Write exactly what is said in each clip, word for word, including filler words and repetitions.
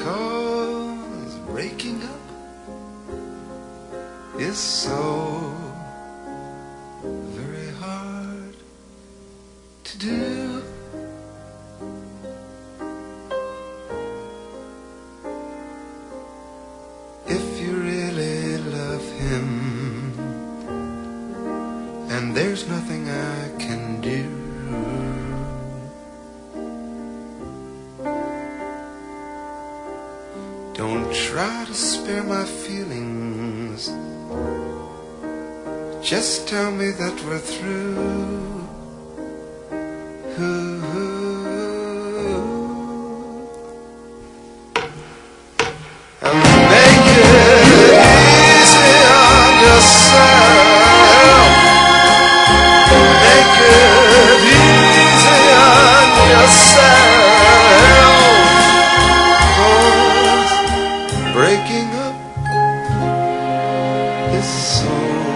'cause breaking up is so very hard to do. If you really love him, and there's nothing I can do, don't try to spare my feelings. Just tell me that we're through. And make it easy on yourself. Make it easy on yourself. 'Cause breaking up is so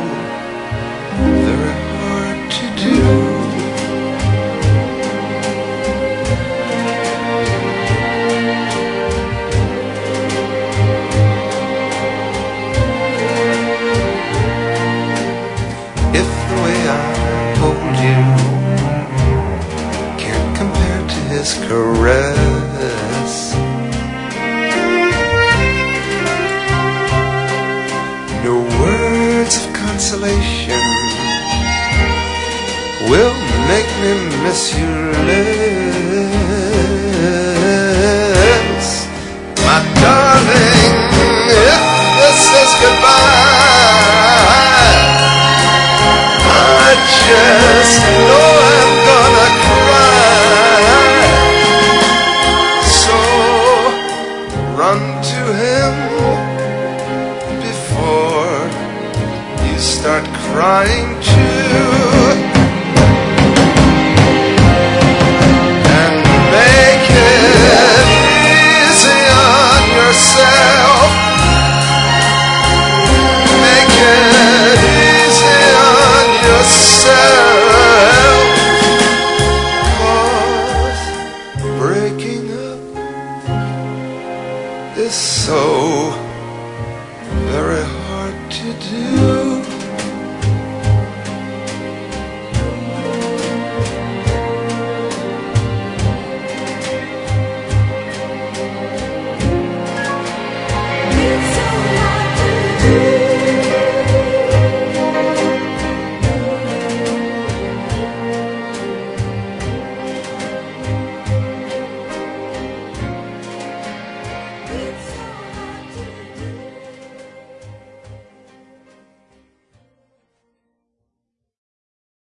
very hard to do. If the way I hold you can't compare to his caress, no words of consolation will make me miss you less. My darling, if this is goodbye, I just know I'm gonna cry. So run to him before you start crying too. And make it easy on yourself. Make it easy on yourself. 'Cause breaking up is so very hard to do.